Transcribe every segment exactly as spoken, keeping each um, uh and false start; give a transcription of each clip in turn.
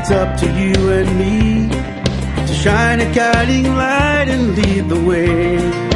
It's up to you and me to shine a guiding light and lead the way.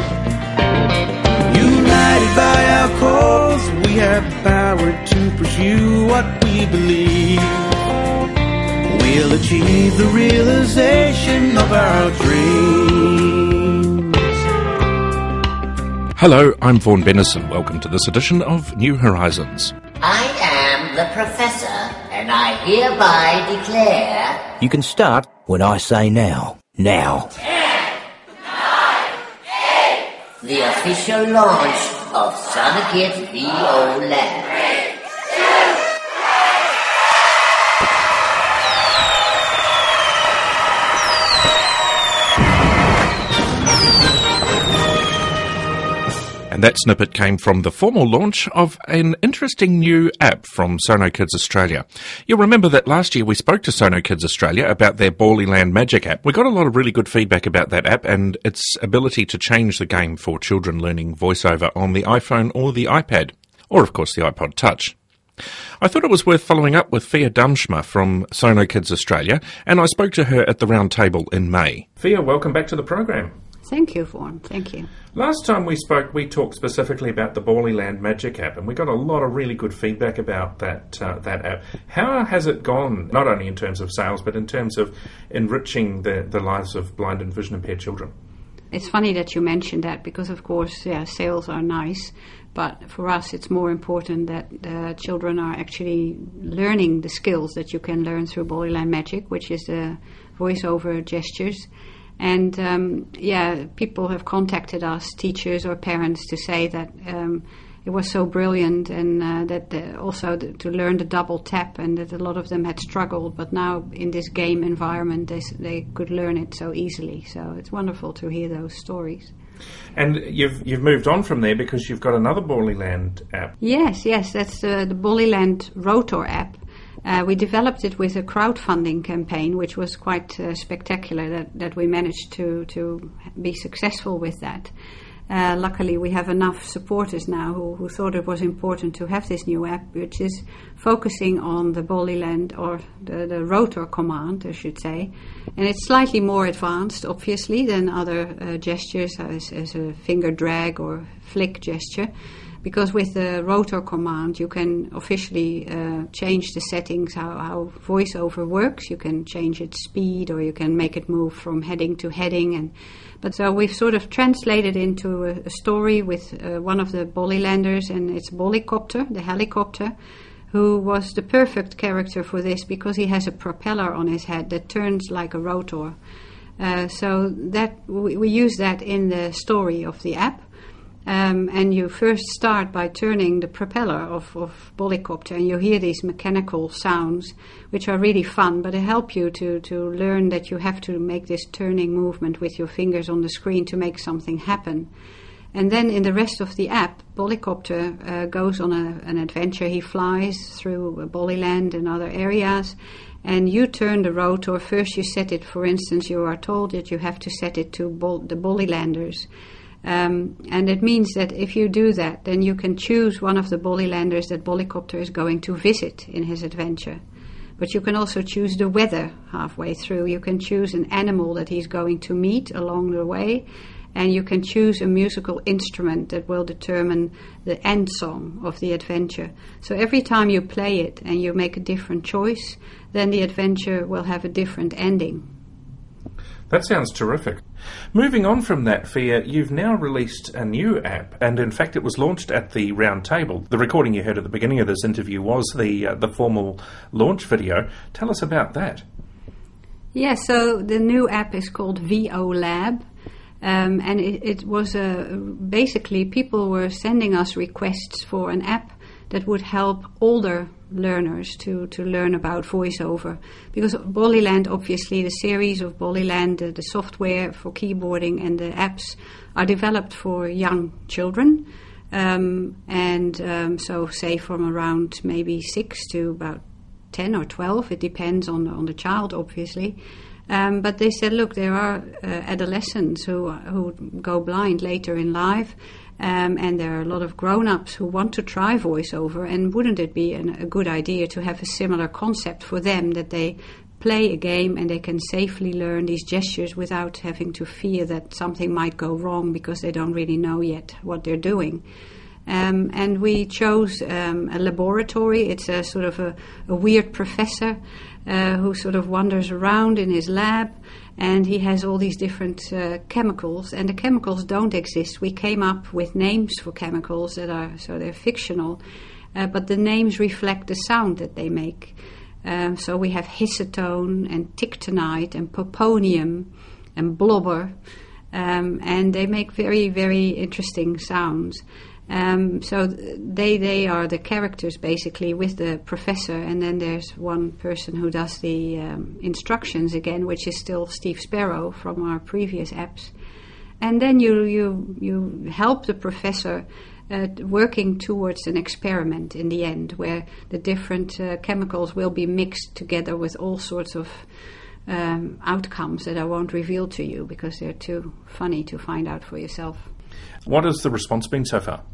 United by our cause, we have the power to pursue what we believe. We'll achieve the realization of our dreams. Hello, I'm Vaughan Bennison. Welcome to this edition of New Horizons. I am the Professor, and I hereby declare... You can start when I say now. Now. Ten, nine, eight... The official launch of Sonokid V O Lab. And that snippet came from the formal launch of an interesting new app from Sono Kids Australia. You'll remember that last year we spoke to Sono Kids Australia about their Ballyland Magic app. We got a lot of really good feedback about that app and its ability to change the game for children learning voiceover on the iPhone or the iPad, or of course the iPod Touch. I thought it was worth following up with Fia Dumschma from Sono Kids Australia, and I spoke to her at the round table in May. Fia, welcome back to the program. Thank you, Vaughan. Thank you. Last time we spoke, we talked specifically about the Ballyland Magic app, and we got a lot of really good feedback about that uh, that app. How has it gone, not only in terms of sales, but in terms of enriching the, the lives of blind and vision impaired children? It's funny that you mentioned that because, of course, yeah, sales are nice, but for us it's more important that uh, children are actually learning the skills that you can learn through Ballyland Magic, which is the voiceover gestures. And, um, yeah, people have contacted us, teachers or parents, to say that um, it was so brilliant and uh, that the, also the, to learn the double tap, and that a lot of them had struggled, but now in this game environment they, they could learn it so easily. So it's wonderful to hear those stories. And you've you've moved on from there because you've got another Ballyland app. Yes, yes, that's uh, the Ballyland Rotor app. Uh, we developed it with a crowdfunding campaign, which was quite uh, spectacular, that, that we managed to, to be successful with that. Uh, luckily, we have enough supporters now who, who thought it was important to have this new app, which is focusing on the Ballyland, or the, the rotor command, I should say. And it's slightly more advanced, obviously, than other uh, gestures, as, as a finger drag or flick gesture. Because with the rotor command, you can officially uh, change the settings, how, how voiceover works. You can change its speed, or you can make it move from heading to heading. And but so we've sort of translated into a, a story with uh, one of the Ballylanders, and it's Bollycopter, the helicopter, who was the perfect character for this because he has a propeller on his head that turns like a rotor. Uh, so that we, we use that in the story of the app. Um, and you first start by turning the propeller of, of Bollycopter, and you hear these mechanical sounds, which are really fun, but they help you to, to learn that you have to make this turning movement with your fingers on the screen to make something happen. And then in the rest of the app, Bollycopter uh, goes on a, an adventure. He flies through Ballyland and other areas, and you turn the rotor. First you set it, for instance, you are told that you have to set it to Bol- the Ballylanders. Um, and it means that if you do that, then you can choose one of the Ballylanders that Bollycopter is going to visit in his adventure. But you can also choose the weather halfway through. You can choose an animal that he's going to meet along the way, and you can choose a musical instrument that will determine the end song of the adventure. So every time you play it and you make a different choice, then the adventure will have a different ending. That sounds terrific. Moving on from that, Fia, you've now released a new app, and in fact it was launched at the round table. The recording you heard at the beginning of this interview was the uh, the formal launch video. Tell us about that. Yeah, so the new app is called V O Lab, um, and it, it was uh, basically people were sending us requests for an app that would help older learners to, to learn about voiceover. Because Ballyland, obviously, the series of Ballyland, the, the software for keyboarding and the apps are developed for young children. Um, and um, so say from around maybe six to about ten or twelve, it depends on, on the child, obviously. Um, but they said, look, there are uh, adolescents who who go blind later in life, um, and there are a lot of grown-ups who want to try voiceover, and wouldn't it be an, a good idea to have a similar concept for them, that they play a game and they can safely learn these gestures without having to fear that something might go wrong because they don't really know yet what they're doing. Um, and we chose um, a laboratory. It's a sort of a, a weird professor uh, who sort of wanders around in his lab, and he has all these different uh, chemicals, and the chemicals don't exist. We came up with names for chemicals that are, so they're fictional, uh, but the names reflect the sound that they make. Um, so we have histone and tictonite and poponium and blobber, um, and they make very, very interesting sounds. Um, so they they are the characters basically with the professor, and then there's one person who does the um, instructions again, which is still Steve Sparrow from our previous apps. And then you you you help the professor uh, working towards an experiment in the end, where the different uh, chemicals will be mixed together with all sorts of um, outcomes that I won't reveal to you because they're too funny to find out for yourself. What has the response been so far?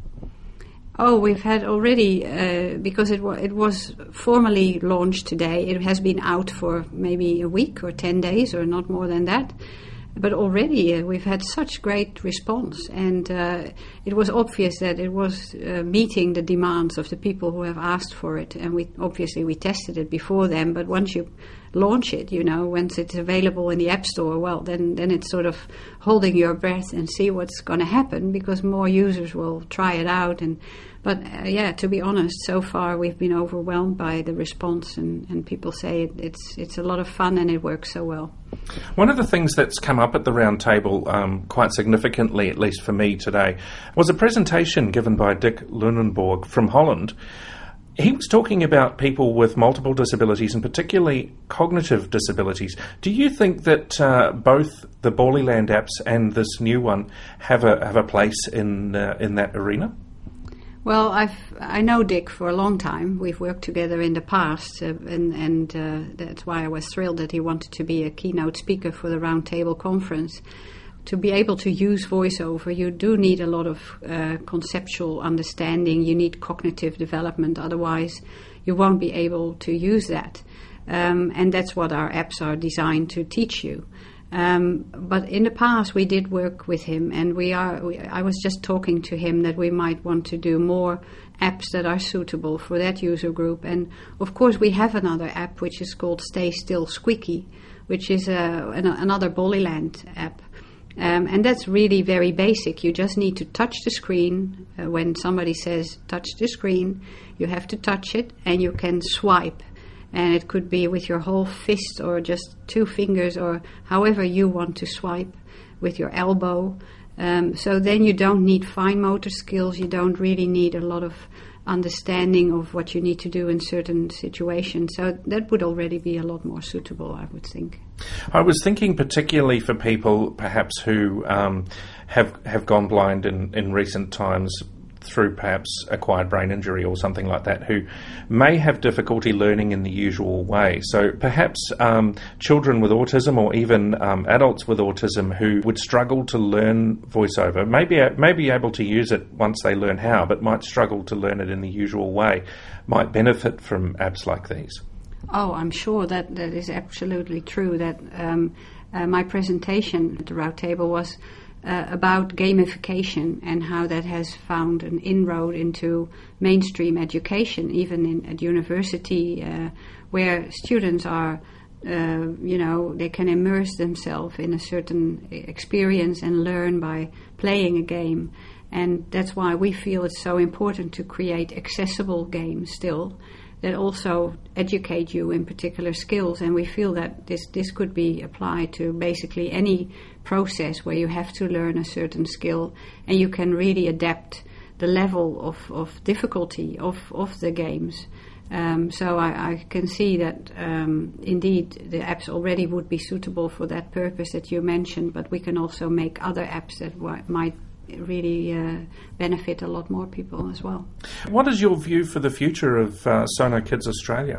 Oh, we've had already, uh, because it, wa- it was formally launched today, it has been out for maybe a week or ten days or not more than that. But already uh, we've had such great response, and uh, it was obvious that it was uh, meeting the demands of the people who have asked for it. And we obviously we tested it before them, but once you launch it, you know, once it's available in the App Store, well, then, then it's sort of holding your breath and see what's going to happen, because more users will try it out. And But uh, yeah, to be honest, so far we've been overwhelmed by the response, and, and people say it, it's it's a lot of fun and it works so well. One of the things that's come up at the round table um, quite significantly, at least for me today, was a presentation given by Dick Lunenborg from Holland. He was talking about people with multiple disabilities, and particularly cognitive disabilities. Do you think that uh, both the Borleyland apps and this new one have a have a place in uh, in that arena? Well, I've I know Dick for a long time. We've worked together in the past, uh, and and uh, that's why I was thrilled that he wanted to be a keynote speaker for the Roundtable Conference. To be able to use voiceover, you do need a lot of uh, conceptual understanding. You need cognitive development, otherwise you won't be able to use that. Um, and that's what our apps are designed to teach you. Um, but in the past, we did work with him, and we are. We, I was just talking to him that we might want to do more apps that are suitable for that user group. And of course, we have another app which is called Stay Still Squeaky, which is a, an, another Borleyland app. Um, and that's really very basic. You just need to touch the screen. Uh, when somebody says touch the screen, you have to touch it, and you can swipe. And it could be with your whole fist or just two fingers, or however you want to swipe with your elbow. Um, so then you don't need fine motor skills. You don't really need a lot of understanding of what you need to do in certain situations. So that would already be a lot more suitable, I would think. I was thinking particularly for people perhaps who um, have have gone blind in, in recent times through perhaps acquired brain injury or something like that, who may have difficulty learning in the usual way. So perhaps um, children with autism, or even um, adults with autism who would struggle to learn voiceover, may be, may be able to use it once they learn how, but might struggle to learn it in the usual way, might benefit from apps like these. Oh, I'm sure that that is absolutely true. That um, uh, my presentation at the Roundtable was uh, about gamification and how that has found an inroad into mainstream education, even in at university, uh, where students are, uh, you know, they can immerse themselves in a certain experience and learn by playing a game. And that's why we feel it's so important to create accessible games still, that also educate you in particular skills. And we feel that this, this could be applied to basically any process where you have to learn a certain skill, and you can really adapt the level of, of difficulty of, of the games. Um, so I, I can see that um, indeed the apps already would be suitable for that purpose that you mentioned, but we can also make other apps that w- might really uh, benefit a lot more people as well. What is your view for the future of uh, Sono Kids Australia?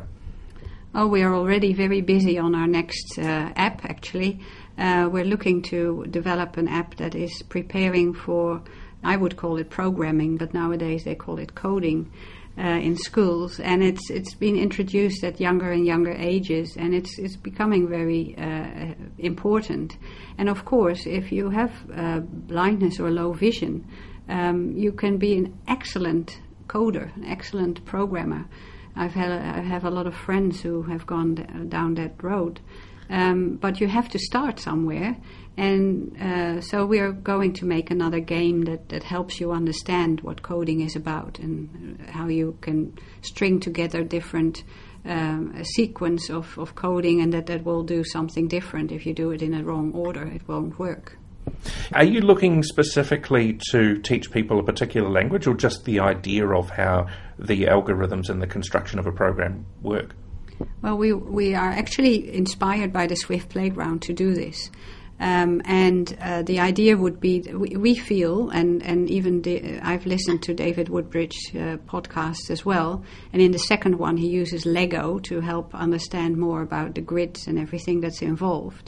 Oh, we are already very busy on our next uh, app, actually. Uh, we're looking to develop an app that is preparing for, I would call it programming, but nowadays they call it coding. uh, in schools, and it's it's been introduced at younger and younger ages, and it's it's becoming very uh, important. And of course, if you have uh, blindness or low vision, um, you can be an excellent coder, an excellent programmer. I've had a, I have a lot of friends who have gone d- down that road, um, but you have to start somewhere. And uh, so we are going to make another game that, that helps you understand what coding is about and how you can string together different um, a sequence of, of coding, and that, that will do something different. If you do it in a wrong order, it won't work. Are you looking specifically to teach people a particular language, or just the idea of how the algorithms and the construction of a program work? Well, we we are actually inspired by the Swift Playground to do this. Um, and uh, the idea would be, we, we feel, and, and even the, I've listened to David Woodbridge's uh, podcast as well, and in the second one he uses Lego to help understand more about the grids and everything that's involved.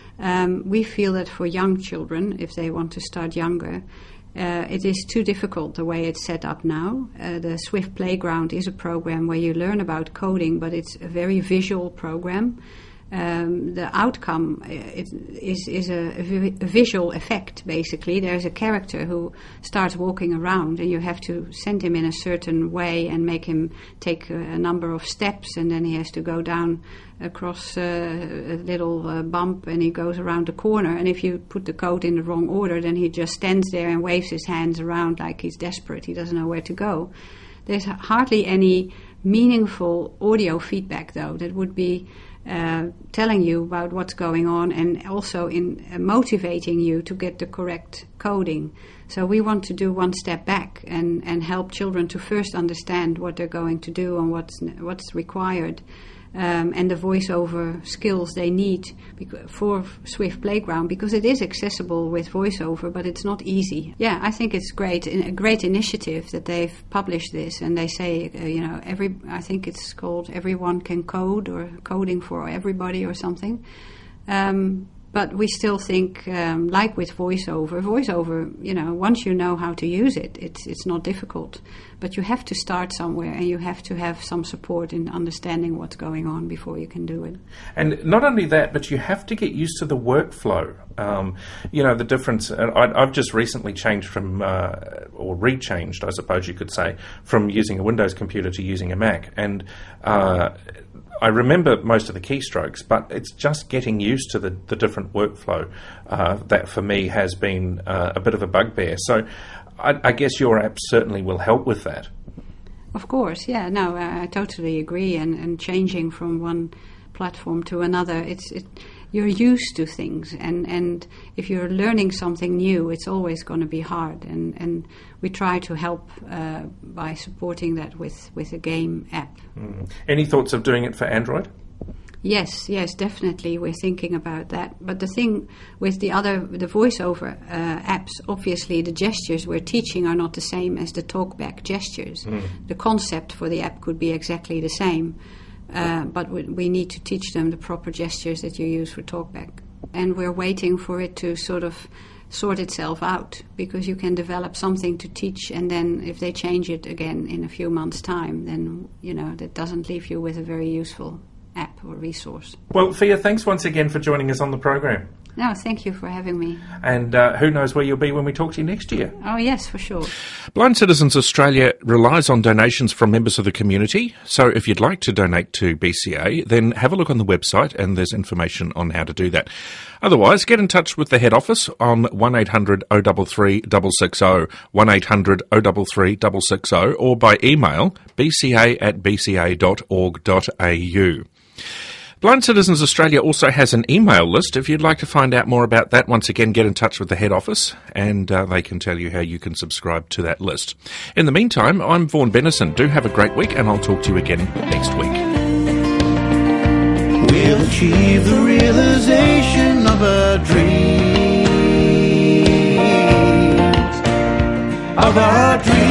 Um, we feel that for young children, if they want to start younger, uh, it is too difficult the way it's set up now. Uh, the Swift Playground is a program where you learn about coding, but it's a very visual program. Um, the outcome is, is, is a, a visual effect, basically. There's a character who starts walking around, and you have to send him in a certain way and make him take a, a number of steps, and then he has to go down across uh, a little uh, bump, and he goes around the corner. And if you put the code in the wrong order, then he just stands there and waves his hands around like he's desperate. He doesn't know where to go. There's hardly any meaningful audio feedback, though, that would be Uh, telling you about what's going on, and also in uh, motivating you to get the correct coding. So we want to do one step back and, and help children to first understand what they're going to do and what's what's required, um, and the voiceover skills they need bec- for Swift Playground, because it is accessible with voiceover, but it's not easy. Yeah, I think it's great, a great initiative that they've published this, and they say, uh, you know, every I think it's called Everyone Can Code, or Coding for Everybody or something. Um, But we still think, um, like with voiceover, voiceover, you know, once you know how to use it, it's it's not difficult. But you have to start somewhere, and you have to have some support in understanding what's going on before you can do it. And not only that, but you have to get used to the workflow. Um, you know, the difference, and I, I've just recently changed from, uh, or rechanged, I suppose you could say, from using a Windows computer to using a Mac. And uh, I remember most of the keystrokes, but it's just getting used to the, the different workflow uh, that for me has been uh, a bit of a bugbear. So I, I guess your app certainly will help with that. Of course, yeah, no, I, I totally agree. And, and changing from one platform to another, it's it, you're used to things, and, and if you're learning something new, it's always going to be hard. And, and we try to help uh, by supporting that with, with a game app. Mm. Any thoughts of doing it for Android? Yes, yes, definitely. We're thinking about that. But the thing with the other, the voiceover uh, apps, obviously the gestures we're teaching are not the same as the talkback gestures. Mm. The concept for the app could be exactly the same. Uh, but we, we need to teach them the proper gestures that you use for talkback. And we're waiting for it to sort of sort itself out, because you can develop something to teach, and then if they change it again in a few months' time, then, you know, that doesn't leave you with a very useful app or resource. Well, Fia, thanks once again for joining us on the program. No, thank you for having me. And uh, who knows where you'll be when we talk to you next year. Oh, yes, for sure. Blind Citizens Australia relies on donations from members of the community. So if you'd like to donate to B C A, then have a look on the website, and there's information on how to do that. Otherwise, get in touch with the head office on one eight hundred oh three three six six zero, one eight hundred oh three three six six zero, or by email b c a at b c a dot org dot a u. Blind Citizens Australia also has an email list. If you'd like to find out more about that, once again, get in touch with the head office, and uh, they can tell you how you can subscribe to that list. In the meantime, I'm Vaughan Bennison. Do have a great week, and I'll talk to you again next week. We'll achieve the realization of our dreams, of our dreams.